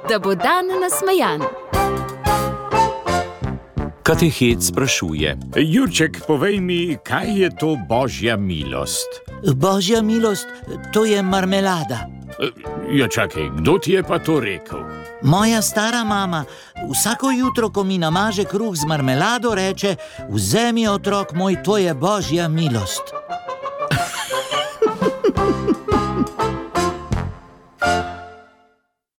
da bo dan nasmejan. Katehet sprašuje: Jurček, povej mi, kaj je to božja milost? Božja milost, to je marmelada. Ja, čakaj, kdo ti je pa to rekel? Moja stara mama vsako jutro, ko mi namaže kruh z marmelado, reče: vzemi, otrok moj, to je božja milost.